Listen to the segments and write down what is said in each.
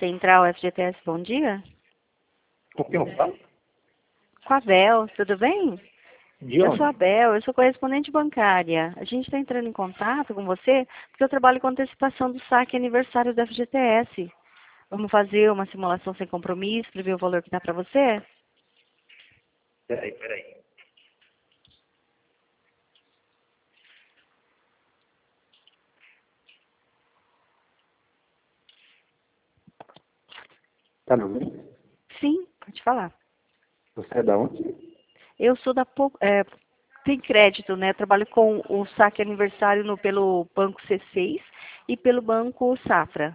Central FGTS, bom dia. Com quem eu falo? Com a Bel, tudo bem? De Eu onde? sou a Bel, eu sou correspondente bancária. A gente está entrando em contato com você porque eu trabalho com antecipação do saque aniversário da FGTS. Vamos fazer uma simulação sem compromisso para ver o valor que dá para você? Peraí. Tá me ouvindo? Sim, pode falar. Você é da onde? Eu sou da Tem Crédito, né? Trabalho com o saque aniversário pelo Banco C6 e pelo Banco Safra.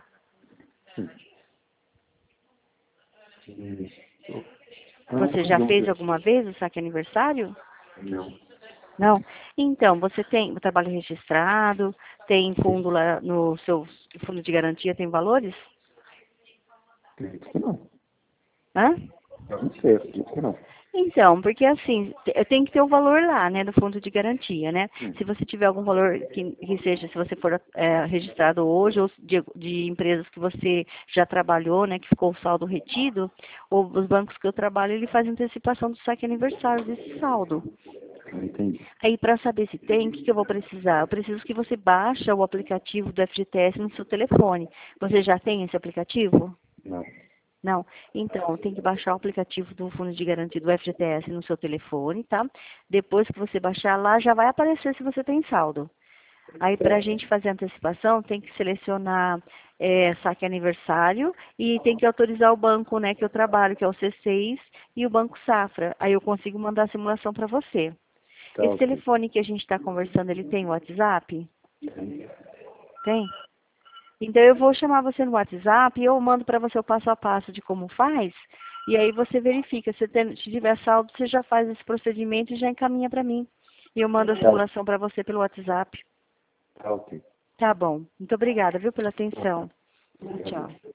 Você já fez alguma vez o saque aniversário? Não. Não? Então, você tem o trabalho registrado, tem fundo lá no seu fundo de garantia, tem valores? Acredito que não. Hã? Eu não sei, acredito que não. Então, porque assim, tem que ter o valor lá, né, do fundo de garantia, né? Se você tiver algum valor que seja, se você for registrado hoje, ou de empresas que você já trabalhou, né, que ficou o saldo retido, ou os bancos que eu trabalho, ele faz antecipação do saque aniversário desse saldo. Entendi. Aí, para saber se tem, o que eu vou precisar? Eu preciso que você baixe o aplicativo do FGTS no seu telefone. Você já tem esse aplicativo? Não. Não? Então, tem que baixar o aplicativo do Fundo de Garantia do FGTS no seu telefone, tá? Depois que você baixar lá, já vai aparecer se você tem saldo. Aí, para a gente fazer a antecipação, tem que selecionar saque aniversário e tem que autorizar o banco, né, que eu trabalho, que é o C6 e o Banco Safra. Aí eu consigo mandar a simulação para você. Tá, Esse ok. telefone que a gente está conversando, ele tem WhatsApp? Tem? Então eu vou chamar você no WhatsApp e eu mando para você o passo a passo de como faz. E aí você verifica. Se tiver saldo, você já faz esse procedimento e já encaminha para mim. E eu mando a simulação para você pelo WhatsApp. Tá, ok. Tá bom. Muito obrigada, viu, pela atenção. Tchau.